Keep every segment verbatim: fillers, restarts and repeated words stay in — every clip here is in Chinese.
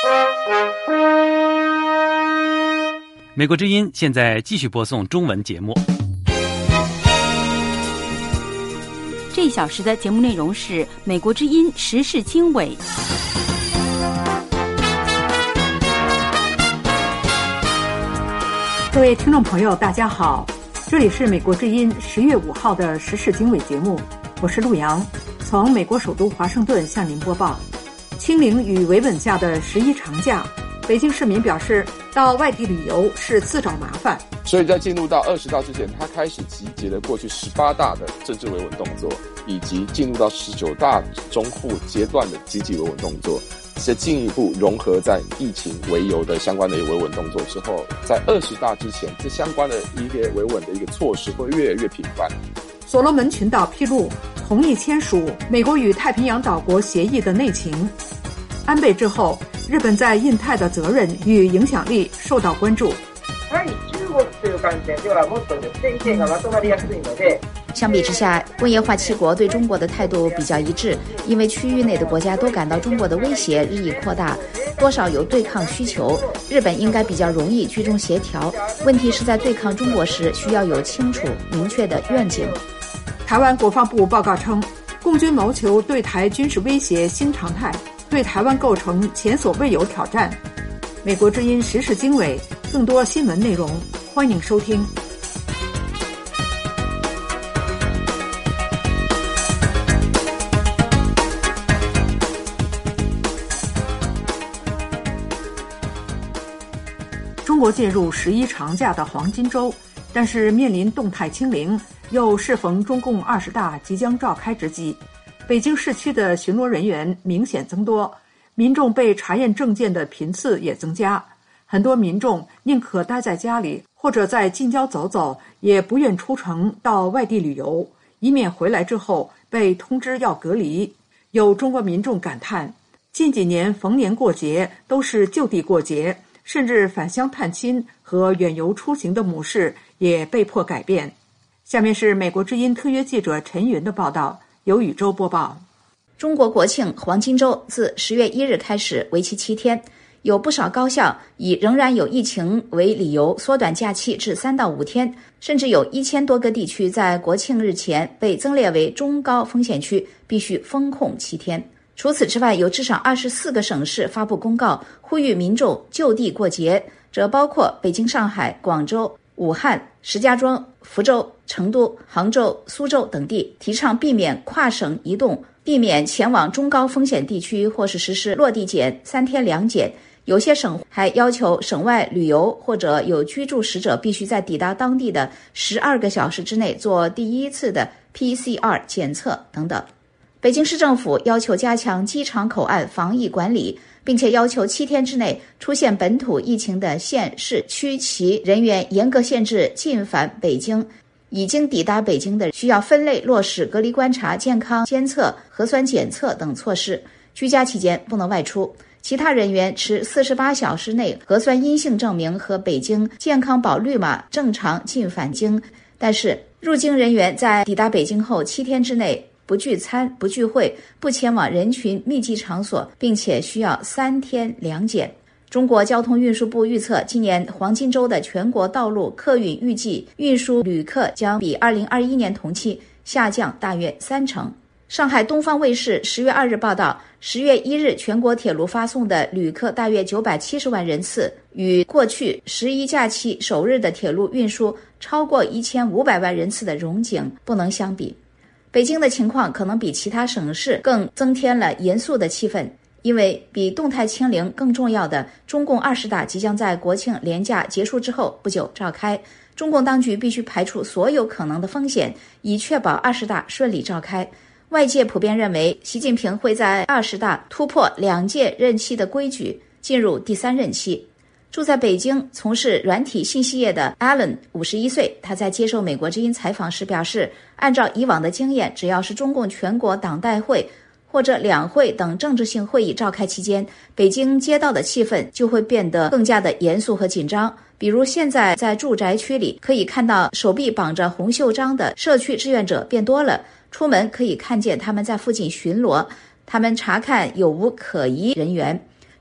美国之音现在继续播送中文节目。 这一小时的节目内容是美国之音时事经纬。 各位听众朋友大家好，这里是美国之音十月五号的时事经纬节目，我是陆阳，从美国首都华盛顿向您播报。清零与维稳下的十一长假，北京市民表示到外地旅游是自找麻烦， 所以在进入到二十大之前，他开始集结了过去十八大的政治维稳动作，以及进入到十九大中部阶段的积极维稳动作，是进一步融合在疫情为由的相关的维稳动作之后，在二十大之前，这相关的一些维稳的一个措施会越来越频繁。 所罗门群岛披露同意签署美国与太平洋岛国协议的内情。安倍之后，日本在印太的责任与影响力受到关注。 相比之下，工业化七国对中国的态度比较一致，因为区域内的国家都感到中国的威胁日益扩大，多少有对抗需求。日本应该比较容易居中协调，问题是在对抗中国时需要有清楚明确的愿景。 台湾国防部报告称，共军谋求对台军事威胁新常态，对台湾构成前所未有挑战。美国之音时事经纬，更多新闻内容，欢迎收听。中国进入十一长假的黄金周，但是面临动态清零，又适逢中共二十大即将召开之际，北京市区的巡逻人员明显增多，民众被查验证件的频次也增加。很多民众宁可待在家里，或者在近郊走走，也不愿出城到外地旅游，以免回来之后被通知要隔离。有中国民众感叹，近几年逢年过节都是就地过节，甚至返乡探亲和远游出行的模式也被迫改变。下面是美国之音特约记者陈云的报道，由宇宙播报。 中国国庆黄金周自十月一日开始，为期七天。有不少高校以仍然有疫情为理由缩短假期至三到五天，甚至有一千多个地区在国庆日前被增列为中高风险区，必须封控七天。除此之外，有至少二十四个省市发布公告，呼吁民众就地过节，这包括北京、上海、广州、武汉、石家庄、福州、成都、杭州、苏州等地，提倡避免跨省移动，避免前往中高风险地区，或是实施落地检、三天两检。有些省还要求省外旅游或者有居住史者必须在抵达当地的十二个小时之内做第一次的 P C R 检测等等。北京市政府要求加强机场口岸防疫管理，并且要求七天之内出现本土疫情的县市区其人员严格限制进返北京。已经抵达北京的需要分类落实隔离观察、健康监测、核酸检测等措施，居家期间不能外出。其他人员持四十八小时内核酸阴性证明和北京健康宝绿码正常进返京。但是入境人员在抵达北京后七天之内不聚餐、不聚会、不前往人群密集场所，并且需要三天两检。中国交通运输部预测，今年黄金周的全国道路客运预计运输旅客将比二零二一年同期下降大约三成。上海东方卫视十月二日报道，十月一日全国铁路发送的旅客大约九百七十万人次，与过去十一假期首日的铁路运输超过一千五百万人次的荣景不能相比。北京的情况可能比其他省市更增添了严肃的气氛，因为比动态清零更重要的中共二十大即将在国庆连假结束之后不久召开，中共当局必须排除所有可能的风险，以确保二十大顺利召开。外界普遍认为，习近平会在二十大突破两届任期的规矩，进入第三任期。住在北京从事软体信息业的 Alan 五十一岁，他在接受美国之音采访时表示，按照以往的经验，只要是中共全国党代会或者两会等政治性会议召开期间，北京街道的气氛就会变得更加的严肃和紧张。比如现在在住宅区里可以看到手臂绑着红袖章的社区志愿者变多了，出门可以看见他们在附近巡逻，他们查看有无可疑人员。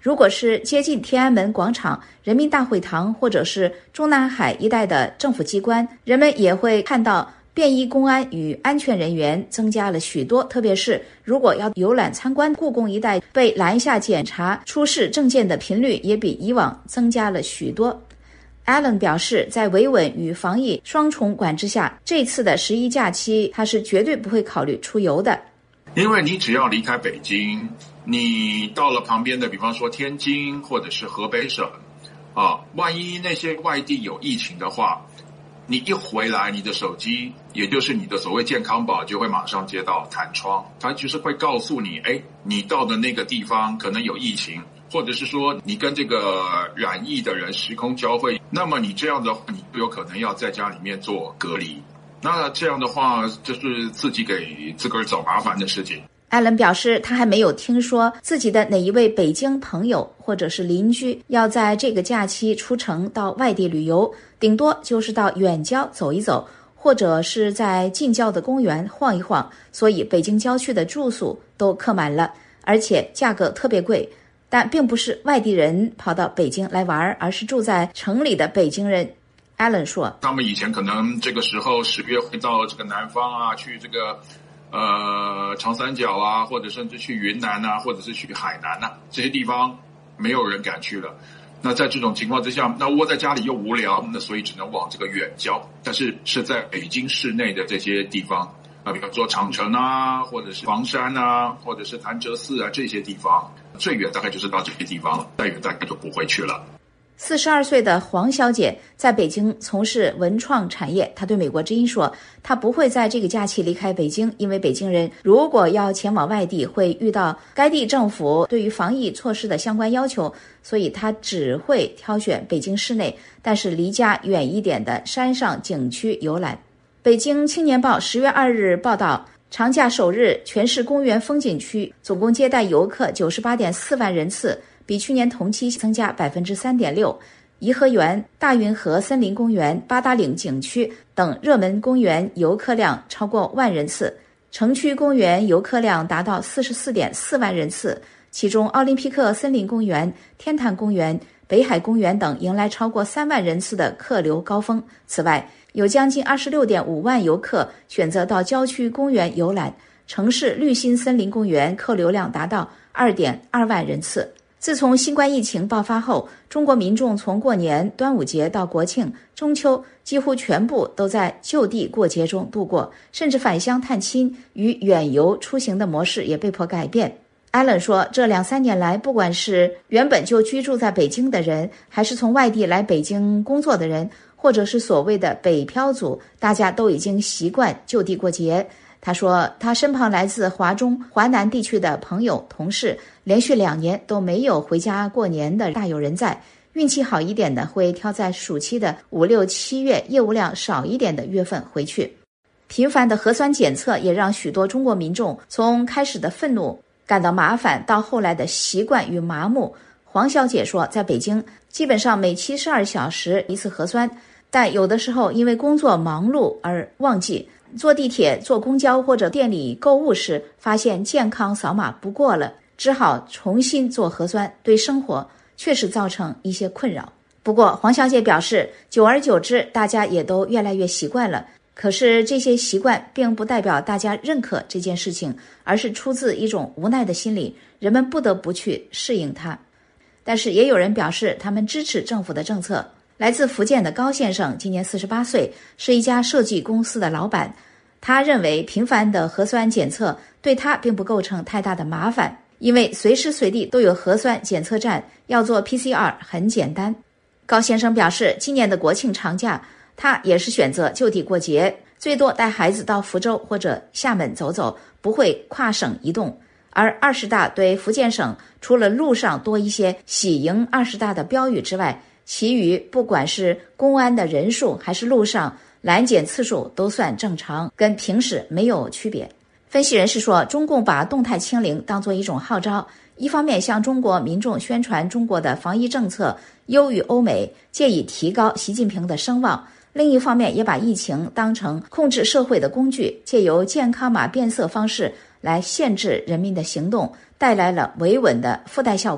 如果是接近天安门广场、人民大会堂或者是中南海一带的政府机关，人们也会看到便衣公安与安全人员增加了许多，特别是如果要游览参观故宫一带，被拦下检查出示证件的频率也比以往增加了许多。Allen 表示，在维稳与防疫双重管制下，这次的十一假期他是绝对不会考虑出游的。 因为你只要离开北京，你到了旁边的比方说天津或者是河北省啊，万一那些外地有疫情的话，你一回来，你的手机也就是你的所谓健康宝就会马上接到弹窗，它就是会告诉你，哎，你到的那个地方可能有疫情，或者是说你跟这个染疫的人时空交汇，那么你这样的话，你有可能要在家里面做隔离。那这样的话，就是自己给自个儿找麻烦的事情。 艾伦表示，他还没有听说自己的哪一位北京朋友或者是邻居要在这个假期出城到外地旅游，顶多就是到远郊走一走，或者是在近郊的公园晃一晃。所以北京郊区的住宿都客满了，而且价格特别贵。但并不是外地人跑到北京来玩，而是住在城里的北京人。Allen 说， 他们以前可能这个时候十月会到这个南方啊，去这个呃长三角啊，或者甚至去云南啊，或者是去海南啊，这些地方没有人敢去了。那在这种情况之下，那窝在家里又无聊，那所以只能往这个远郊，但是是在北京市内的这些地方啊，比方说长城啊，或者是房山啊，或者是潭柘寺啊，这些地方最远大概就是到这些地方了，再远大概就不会去了。 四十二岁的黄小姐在北京从事文创产业，她对美国之音说，她不会在这个假期离开北京，因为北京人如果要前往外地，会遇到该地政府对于防疫措施的相关要求，所以她只会挑选北京市内，但是离家远一点的山上景区游览。北京青年报十月二日报道，长假首日，全市公园风景区总共接待游客九十八点四万人次，比去年同期增加百分之三点六。颐和园、大运河森林公园、八达岭景区等热门公园游客量超过万人次，城区公园游客量达到四十四点四万人次，其中奥林匹克森林公园、天坛公园、北海公园等迎来超过三万人次的客流高峰。此外，有将近二十六点五万游客选择到郊区公园游览，城市绿心森林公园客流量达到二点二万人次。自从新冠疫情爆发后，中国民众从过年、端午节到国庆、中秋，几乎全部都在就地过节中度过，甚至返乡探亲与远游出行的模式也被迫改变。Allen 说，这两三年来，不管是原本就居住在北京的人，还是从外地来北京工作的人，或者是所谓的北漂族，大家都已经习惯就地过节。他说，他身旁来自华中、华南地区的朋友、同事，连续两年都没有回家过年的大有人在。运气好一点的会挑在暑期的五六七月业务量少一点的月份回去。频繁的核酸检测也让许多中国民众从开始的愤怒感到麻烦，到后来的习惯与麻木。黄小姐说，在北京基本上每七十二小时一次核酸，但有的时候因为工作忙碌而忘记。坐地铁、坐公交或者店里购物时，发现健康扫码不过了，只好重新做核酸，对生活确实造成一些困扰。不过黄小姐表示，久而久之，大家也都越来越习惯了。可是这些习惯并不代表大家认可这件事情，而是出自一种无奈的心理，人们不得不去适应它。但是也有人表示，他们支持政府的政策。来自福建的高先生今年四十八岁，是一家设计公司的老板。他认为频繁的核酸检测对他并不构成太大的麻烦，因为随时随地都有核酸检测站，要做 P C R 很简单。高先生表示，今年的国庆长假，他也是选择就地过节，最多带孩子到福州或者厦门走走，不会跨省移动。而二十大对福建省除了路上多一些喜迎二十大的标语之外，其余不管是公安的人数还是路上拦检次数都算正常，跟平时没有区别。分析人士说，中共把动态清零当作一种号召，一方面向中国民众宣传中国的防疫政策优于欧美，借以提高习近平的声望；另一方面也把疫情当成控制社会的工具，借由健康码变色方式来限制人民的行动，带来了维稳的附带效果。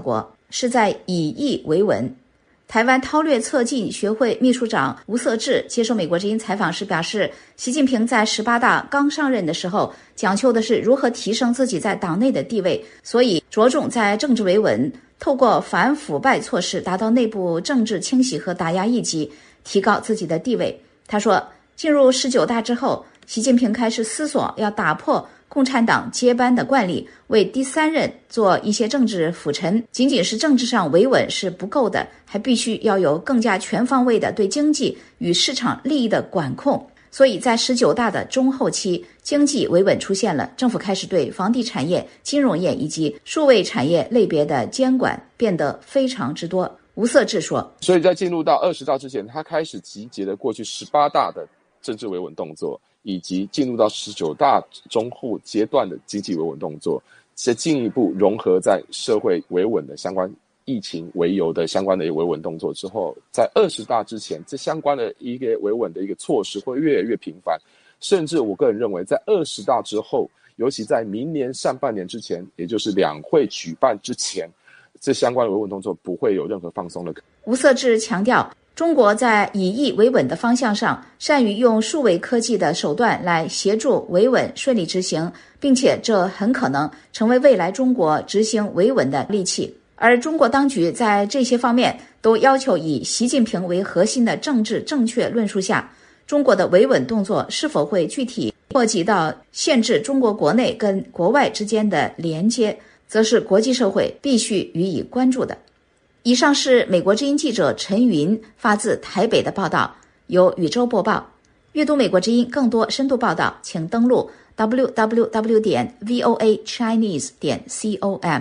是在以夷为稳。台湾韬略策进学会秘书长吴瑟智接受美国之音采访时表示，习近平在十八大刚上任的时候，讲求的是如何提升自己在党内的地位，所以着重在政治维稳，透过反腐败措施达到内部政治清洗和打压异己，提高自己的地位。他说，进入十九大之后，习近平开始思索要打破共产党接班的惯例，为第三任做一些政治辅臣。仅仅是政治上维稳是不够的，还必须要有更加全方位的对经济与市场利益的管控。所以在十九大的中后期，经济维稳出现了，政府开始对房地产业、金融业以及数位产业类别的监管变得非常之多。吴瑟智说， 所以在进入到二十大之前，他开始集结了过去十八大的政治维稳动作，以及进入到十九大中后阶段的经济维稳动作，是进一步融合在社会维稳的相关疫情为由的相关的维稳动作之后，在二十大之前，这相关的一个维稳的一个措施会越来越频繁，甚至我个人认为，在二十大之后，尤其在明年上半年之前，也就是两会举办之前，这相关的维稳动作不会有任何放松的。 吴瑟智强调，中国在以夷为稳的方向上，善于用数位科技的手段来协助维稳顺利执行，并且这很可能成为未来中国执行维稳的利器。而中国当局在这些方面都要求以习近平为核心的政治正确论述下，中国的维稳动作是否会具体波及到限制中国国内跟国外之间的连接，则是国际社会必须予以关注的。以上是美国之音记者陈云发自台北的报道，由宇宙播报。阅读美国之音更多深度报道，请登录 double u double u double u 点 v o a chinese 点 com。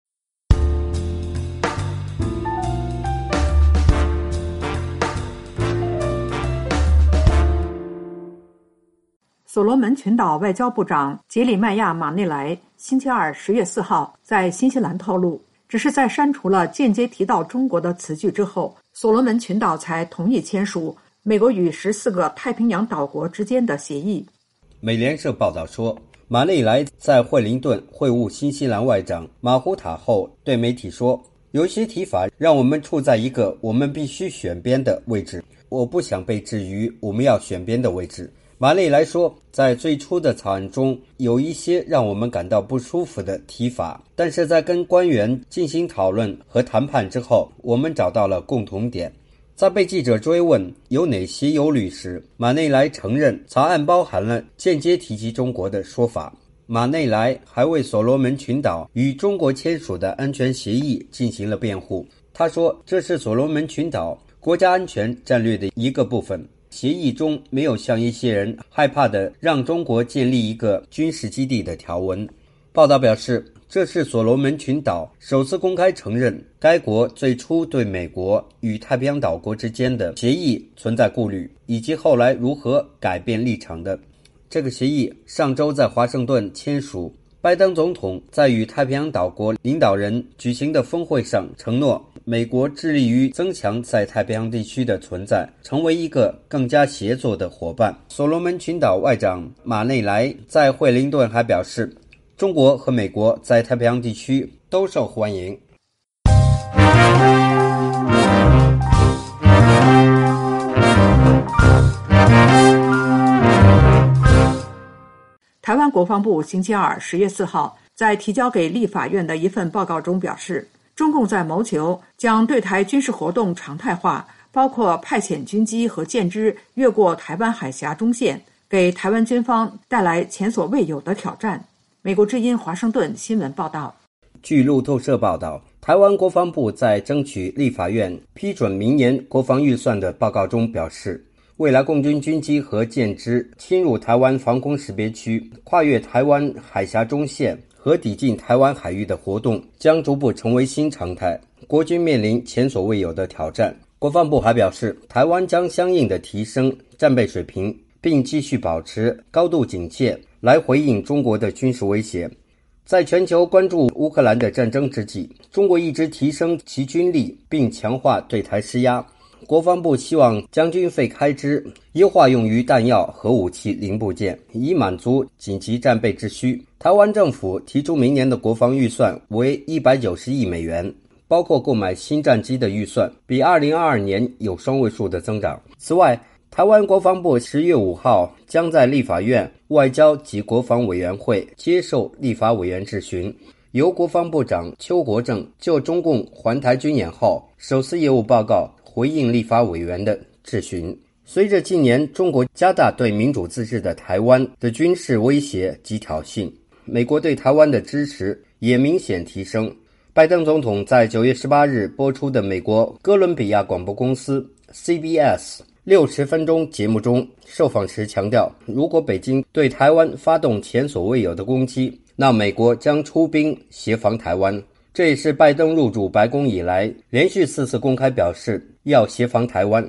所罗门群岛外交部长杰里迈亚·马内莱星期二十月四号在新西兰透露，只是在删除了间接提到中国的词句之后，所罗门群岛才同意签署美国与十四个太平洋岛国之间的协议。 美联社报道说，马内莱在惠灵顿会晤新西兰外长马胡塔后对媒体说，有些提法让我们处在一个我们必须选边的位置，我不想被置于我们要选边的位置。马内莱说，在最初的草案中有一些让我们感到不舒服的提法，但是在跟官员进行讨论和谈判之后，我们找到了共同点。在被记者追问有哪些忧虑时，马内莱承认草案包含了间接提及中国的说法。马内莱还为所罗门群岛与中国签署的安全协议进行了辩护。他说，这是所罗门群岛国家安全战略的一个部分。协议中没有像一些人害怕的让中国建立一个军事基地的条文。报道表示，这是所罗门群岛首次公开承认该国最初对美国与太平洋岛国之间的协议存在顾虑，以及后来如何改变立场的。这个协议上周在华盛顿签署，拜登总统在与太平洋岛国领导人举行的峰会上承诺，美国致力于增强在太平洋地区的存在，成为一个更加协作的伙伴。所罗门群岛外长马内莱在惠灵顿还表示，中国和美国在太平洋地区都受欢迎。 台湾国防部星期二十月四号在提交给立法院的一份报告中表示，中共在谋求将对台军事活动常态化，包括派遣军机和舰只越过台湾海峡中线，给台湾军方带来前所未有的挑战。美国之音华盛顿新闻报道。 据路透社报道，台湾国防部在争取立法院批准明年国防预算的报告中表示，未来共军军机和舰只侵入台湾防空识别区，跨越台湾海峡中线和抵近台湾海域的活动将逐步成为新常态，国军面临前所未有的挑战。国防部还表示，台湾将相应的提升战备水平，并继续保持高度警戒，来回应中国的军事威胁。在全球关注乌克兰的战争之际，中国一直提升其军力，并强化对台施压。国防部希望将军费开支优化用于弹药和武器零部件，以满足紧急战备之需。台湾政府提出明年的国防预算为一百九十亿美元， 包括购买新战机的预算，比二零二二年有双位数的增长。此外，台湾国防部十月五号将在立法院外交及国防委员会接受立法委员质询，由国防部长邱国正就中共环台军演后首次业务报告回应立法委员的质询。随着近年中国加大对民主自治的台湾的军事威胁及挑衅，美国对台湾的支持也明显提升。拜登总统在九月十八日播出的美国哥伦比亚广播公司 C B S 六十分钟节目中，受访时强调，如果北京对台湾发动前所未有的攻击，那美国将出兵协防台湾。这也是拜登入主白宫以来连续四次公开表示要协防台湾。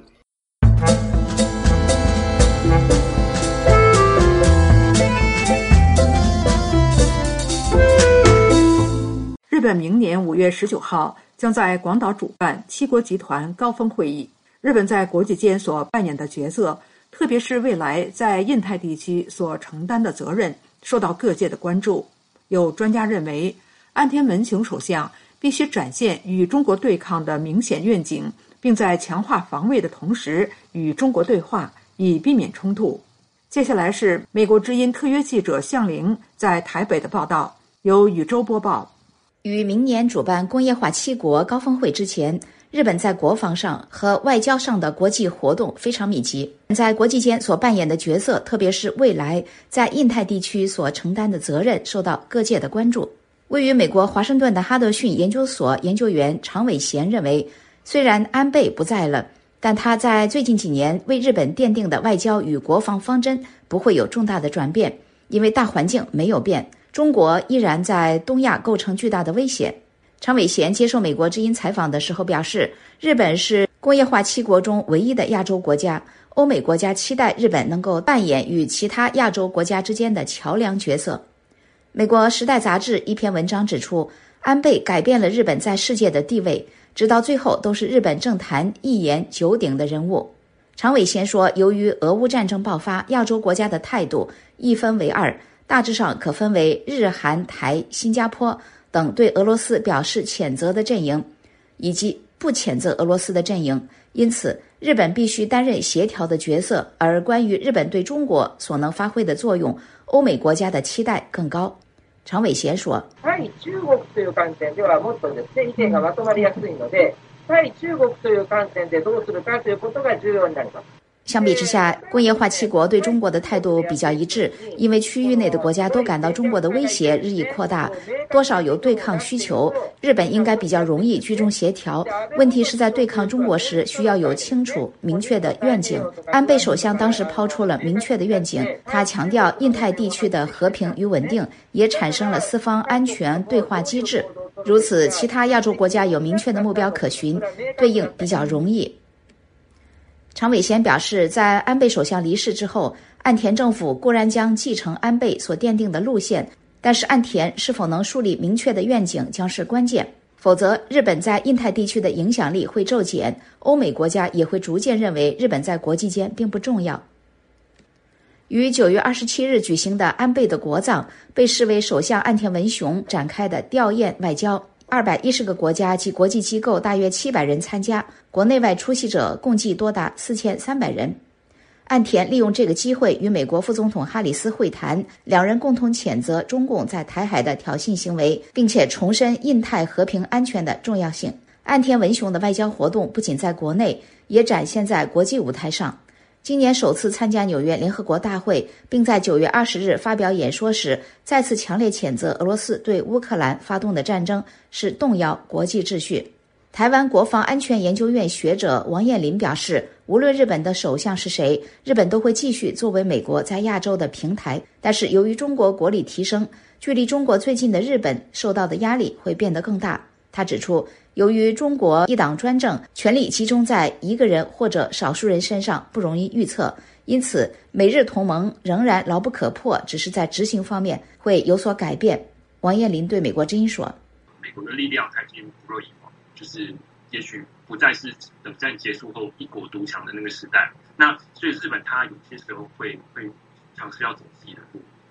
日本明年五月十九号将在广岛主办七国集团高峰会议。日本在国际间所扮演的角色，特别是未来在印太地区所承担的责任，受到各界的关注。有专家认为，岸田文雄首相必须展现与中国对抗的明显愿景，并在强化防卫的同时与中国对话，以避免冲突。接下来是美国之音特约记者向玲在台北的报道，由宇宙播报。 于明年主办工业化七国高峰会之前，日本在国防上和外交上的国际活动非常密集，在国际间所扮演的角色，特别是未来在印太地区所承担的责任，受到各界的关注。位于美国华盛顿的哈德逊研究所研究员常伟贤认为，虽然安倍不在了，但他在最近几年为日本奠定的外交与国防方针不会有重大的转变，因为大环境没有变，中国依然在东亚构成巨大的威胁。常伟贤接受美国之音采访的时候表示，日本是工业化七国中唯一的亚洲国家，欧美国家期待日本能够扮演与其他亚洲国家之间的桥梁角色。美国《时代》杂志一篇文章指出，安倍改变了日本在世界的地位，直到最后都是日本政坛一言九鼎的人物。常伟贤说，由于俄乌战争爆发，亚洲国家的态度一分为二，大致上可分为日韩台新加坡等对俄罗斯表示谴责的阵营，以及不谴责俄罗斯的阵营。因此，日本必须担任协调的角色，而关于日本对中国所能发挥的作用，欧美国家的期待更高。常伟贤说， 対中国という観点ではもっとですね、意見がまとまりやすいので、対中国という観点でどうするかということが重要になります。 相比之下，工业化七国对中国的态度比较一致，因为区域内的国家都感到中国的威胁日益扩大，多少有对抗需求。日本应该比较容易居中协调，问题是在对抗中国时需要有清楚明确的愿景。安倍首相当时抛出了明确的愿景，他强调印太地区的和平与稳定，也产生了四方安全对话机制。如此，其他亚洲国家有明确的目标可循，对应比较容易。常伟贤表示，在安倍首相离世之后，岸田政府固然将继承安倍所奠定的路线，但是岸田是否能树立明确的愿景将是关键，否则日本在印太地区的影响力会骤减，欧美国家也会逐渐认为日本在国际间并不重要。于九月二十七日举行的安倍的国葬被视为首相岸田文雄展开的吊唁外交，二百一十个国家及国际机构大约七百人参加，国内外出席者共计多达四千三百人。岸田利用这个机会与美国副总统哈里斯会谈，两人共同谴责中共在台海的挑衅行为，并且重申印太和平安全的重要性。岸田文雄的外交活动不仅在国内，也展现在国际舞台上。今年首次参加纽约联合国大会，并在九月二十日发表演说时，再次强烈谴责俄罗斯对乌克兰发动的战争是动摇国际秩序。台湾国防安全研究院学者王彦霖表示，无论日本的首相是谁，日本都会继续作为美国在亚洲的平台。但是由于中国国力提升，距离中国最近的日本受到的压力会变得更大。他指出，由于中国一党专政，权力集中在一个人或者少数人身上，不容易预测，因此美日同盟仍然牢不可破，只是在执行方面会有所改变。王彦霖对美国之音说， 美国的力量它已经不若以往，就是也许不再是冷战结束后一国独强的那个时代，那所以日本它有些时候会会尝试要走自己的路，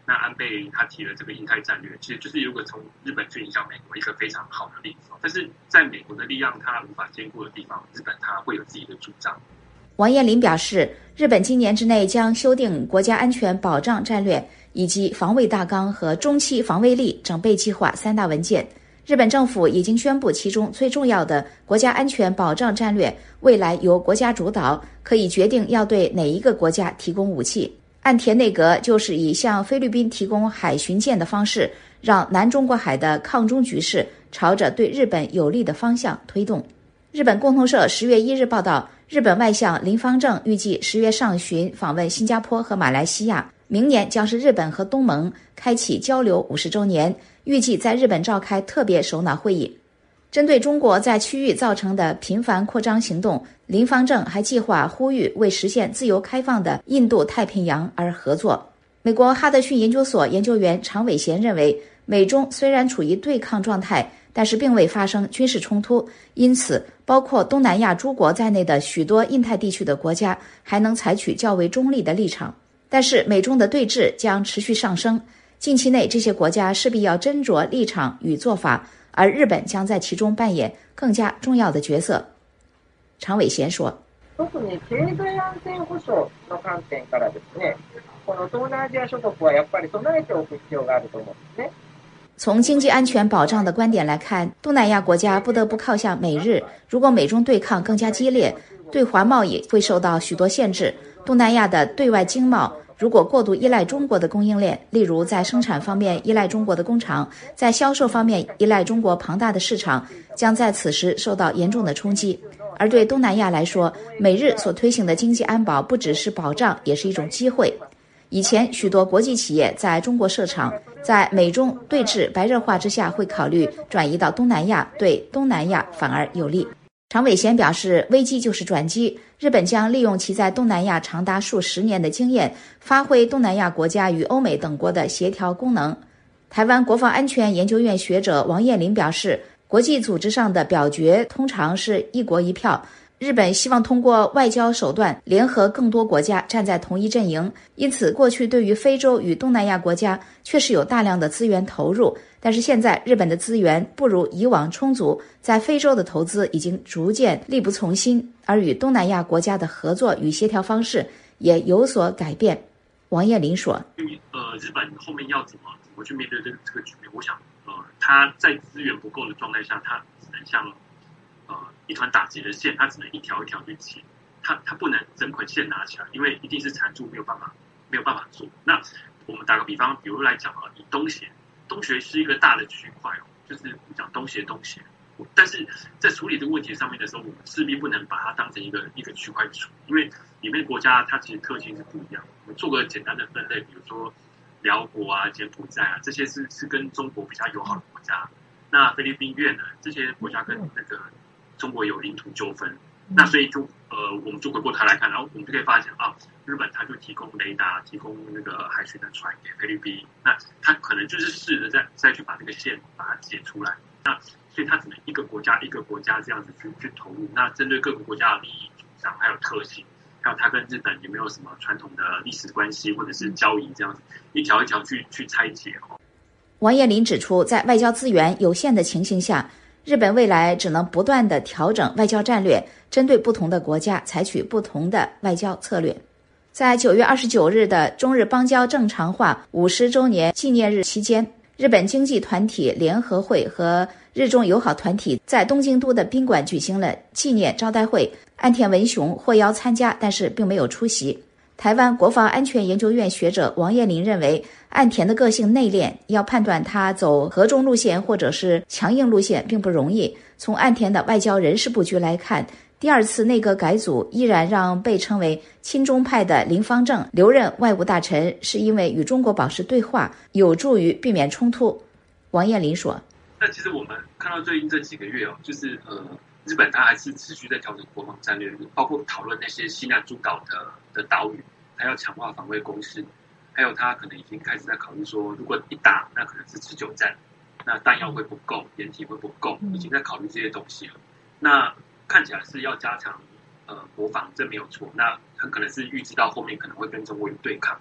那安倍他提了这个印太战略，其实就是如果从日本去影响美国一个非常好的例子。但是在美国的力量它无法兼顾的地方，日本它会有自己的主张。 王彦霖表示，日本今年之内将修订国家安全保障战略以及防卫大纲和中期防卫力整备计划三大文件。日本政府已经宣布其中最重要的国家安全保障战略未来由国家主导，可以决定要对哪一个国家提供武器。岸田内阁就是以向菲律宾提供海巡舰的方式，让南中国海的抗中局势朝着对日本有利的方向推动。日本共同社十月一日报道，日本外相林芳正预计十月上旬访问新加坡和马来西亚，明年将是日本和东盟开启交流五十周年，预计在日本召开特别首脑会议。针对中国在区域造成的频繁扩张行动，林芳正还计划呼吁为实现自由开放的印度太平洋而合作。美国哈德逊研究所研究员常伟贤认为，美中虽然处于对抗状态，但是并未发生军事冲突，因此包括东南亚诸国在内的许多印太地区的国家还能采取较为中立的立场。但是美中的对峙将持续上升，近期内这些国家势必要斟酌立场与做法，而日本将在其中扮演更加重要的角色。常伟贤说， 特に経済安全保障の観点からですね、この東南アジア諸国はやっぱり備えておく必要があると思うんですね。 从经济安全保障的观点来看，东南亚国家不得不靠向美日。如果美中对抗更加激烈，对华贸易会受到许多限制。东南亚的对外经贸如果过度依赖中国的供应链，例如在生产方面依赖中国的工厂，在销售方面依赖中国庞大的市场，将在此时受到严重的冲击。而对东南亚来说，美日所推行的经济安保不只是保障，也是一种机会。以前许多国际企业在中国设厂，在美中对峙白热化之下，会考虑转移到东南亚，对东南亚反而有利。常伟贤表示，危机就是转机，日本将利用其在东南亚长达数十年的经验，发挥东南亚国家与欧美等国的协调功能。台湾国防安全研究院学者王彦霖表示，国际组织上的表决通常是一国一票，日本希望通过外交手段联合更多国家站在同一阵营，因此过去对于非洲与东南亚国家确实有大量的资源投入，但是现在日本的资源不如以往充足，在非洲的投资已经逐渐力不从心，而与东南亚国家的合作与协调方式也有所改变。王彦霖说， 呃，日本后面要怎么怎么去面对这个这个局面，我想呃，他在资源不够的状态下，他只能像呃一团打结的线，他只能一条一条去切，他他不能整捆线拿起来，因为一定是缠住，没有办法没有办法做。那我们打个比方，比如来讲啊，以东协，东协是一个大的区块哦，就是我们讲东协东协，但是在处理这个问题上面的时候，我们势必不能把它当成一个一个区块处，因为里面国家它其实特性是不一样。我们做个简单的分类，比如说辽国啊、柬埔寨啊，这些是是跟中国比较友好的国家。那菲律宾、越南这些国家跟那个中国有领土纠纷，那所以就呃，我们就回过头来看，然后我们就可以发现啊，日本它就提供雷达、提供那个海巡的船给菲律宾，那它可能就是试着再再去把这个线把它解出来，那所以它只能一个国家一个国家这样子去去投入。那针对各个国家的利益主张还有特性，还有它跟日本有没有什么传统的历史关系或者是交易，这样子一条一条去去拆解哦。 王彦霖指出，在外交资源有限的情形下，日本未来只能不断地调整外交战略，针对不同的国家采取不同的外交策略。在九月二十九日的中日邦交正常化五十周年纪念日期间，日本经济团体联合会和日中友好团体在东京都的宾馆举行了纪念招待会，岸田文雄获邀参加，但是并没有出席。台湾国防安全研究院学者王彦霖认为，岸田的个性内敛，要判断他走和中路线或者是强硬路线并不容易。从岸田的外交人事布局来看，第二次内阁改组依然让被称为亲中派的林芳正留任外务大臣，是因为与中国保持对话，有助于避免冲突。王彦霖说， 那其实我们看到最近这几个月哦，就是呃，日本它还是持续在调整国防战略，包括讨论那些西南诸岛的的岛屿，它要强化防卫攻势，还有它可能已经开始在考虑说，如果一打，那可能是持久战，那弹药会不够，掩体会不够，已经在考虑这些东西了。那看起来是要加强呃国防，这没有错。那很可能是预知到后面可能会跟中国有对抗。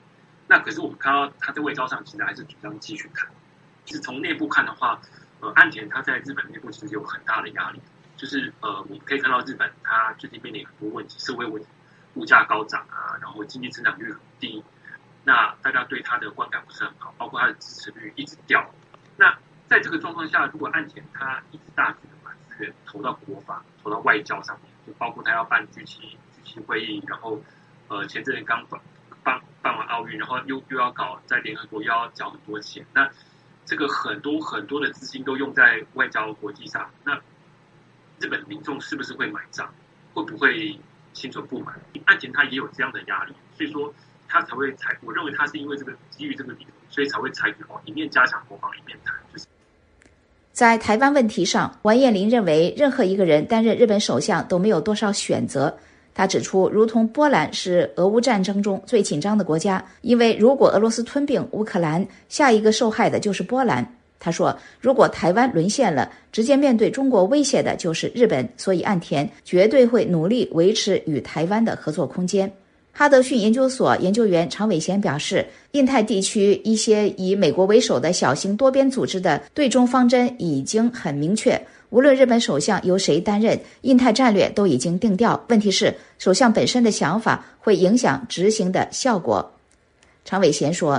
那可是我们看到他在外交上其实还是主张继续谈。其实从内部看的话，呃，岸田他在日本内部其实有很大的压力，就是呃，我们可以看到日本它最近面临很多问题，社会问题，物价高涨啊，然后经济增长率很低，那大家对他的观感不是很好，包括他的支持率一直掉。那在这个状况下，如果岸田他一直大举的把资源投到国防、投到外交上面，就包括他要办 G 七 G 七会议，然后呃前阵子刚办办办完奥运，然后又又要搞在联合国又要缴很多钱，那这个很多很多的资金都用在外交国际上，那日本民众是不是会买账？会不会心存不满？岸田他也有这样的压力，所以说他才会采。我认为他是因为这个基于这个理由，所以才会采取哦一面加强国防，一面谈。就是在台湾问题上，王彦霖认为任何一个人担任日本首相都没有多少选择。他指出，如同波兰是俄乌战争中最紧张的国家，因为如果俄罗斯吞并乌克兰，下一个受害的就是波兰。他说，如果台湾沦陷了，直接面对中国威胁的就是日本，所以岸田绝对会努力维持与台湾的合作空间。哈德逊研究所研究员常伟贤表示，印太地区一些以美国为首的小型多边组织的对中方针已经很明确，无论日本首相由谁担任，印太战略都已经定调，问题是首相本身的想法会影响执行的效果。常伟贤说，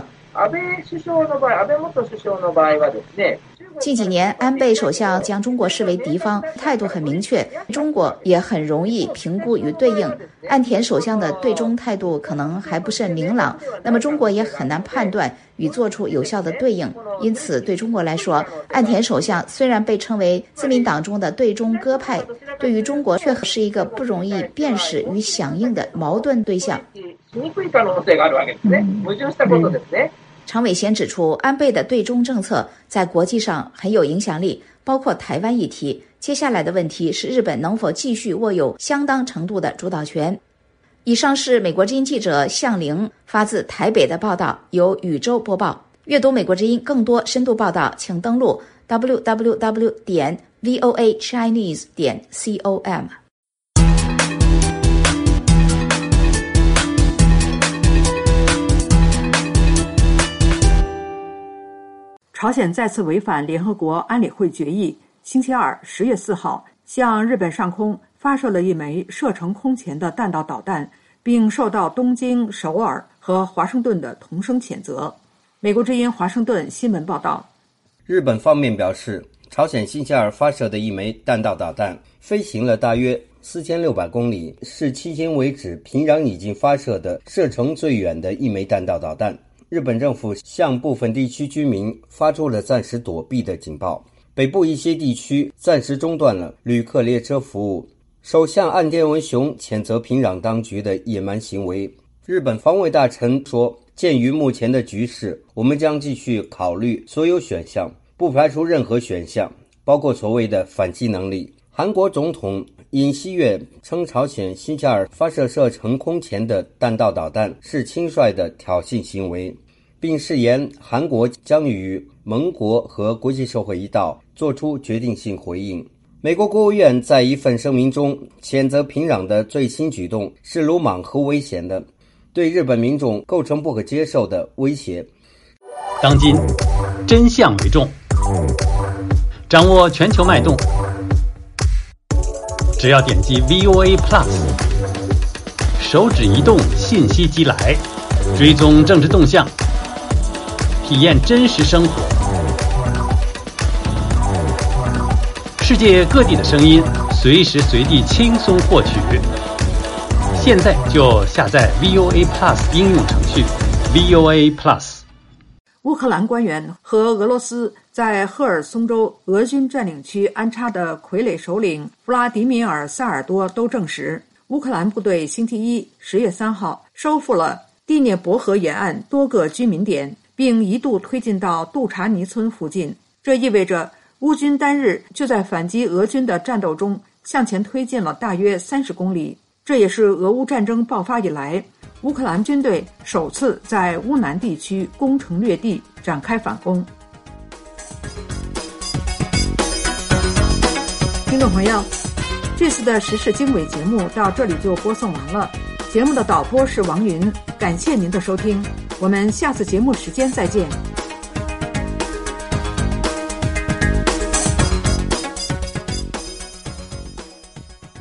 近几年安倍首相将中国视为敌方，态度很明确，中国也很容易评估与对应。岸田首相的对中态度可能还不甚明朗，那么中国也很难判断与做出有效的对应。因此对中国来说，岸田首相虽然被称为自民党中的对中鸽派，对于中国却是一个不容易辨识与响应的矛盾对象。常伟贤指出，安倍的对中政策在国际上很有影响力，包括台湾议题。接下来的问题是日本能否继续握有相当程度的主导权。以上是美国之音记者向玲发自台北的报道，由宇宙播报。阅读美国之音更多深度报道，请登录 double-u double-u double-u 点 v o a chinese 点 com。 朝鲜再次违反联合国安理会决议，星期二十月四号向日本上空发射了一枚射程空前的弹道导弹，并受到东京、首尔和华盛顿的同声谴责。美国之音华盛顿新闻报道， 日本方面表示，朝鲜星期二发射的一枚弹道导弹飞行了大约四千六百公里，是迄今为止平壤已经发射的射程最远的一枚弹道导弹。日本政府向部分地区居民发出了暂时躲避的警报，北部一些地区暂时中断了旅客列车服务。首相岸田文雄谴责平壤当局的野蛮行为。日本防卫大臣说，鉴于目前的局势，我们将继续考虑所有选项，不排除任何选项，包括所谓的反击能力。韩国总统尹锡悦称，朝鲜星期二发射射程空前的弹道导弹是轻率的挑衅行为，并誓言韩国将与盟国和国际社会一道做出决定性回应。美国国务院在一份声明中谴责平壤的最新举动是鲁莽和危险的，对日本民众构成不可接受的威胁。 当今真相为重，掌握全球脉动，只要点击 V O A Plus， 手指移动，信息即来，追踪政治动向，体验真实生活，世界各地的声音，随时随地轻松获取。现在就下载 V O A Plus 应用程序 V O A Plus。 乌克兰官员和俄罗斯在赫尔松州俄军占领区安插的傀儡首领弗拉迪米尔·萨尔多都证实，乌克兰部队星期一十月三号收复了第聂伯河沿岸多个居民点，并一度推进到杜查尼村附近。这意味着乌军单日就在反击俄军的战斗中向前推进了大约三十公里。这也是俄乌战争爆发以来，乌克兰军队首次在乌南地区攻城略地，展开反攻。听众朋友，这次的时事经纬节目到这里就播送完了。节目的导播是王云，感谢您的收听。 我们下次节目时间再见。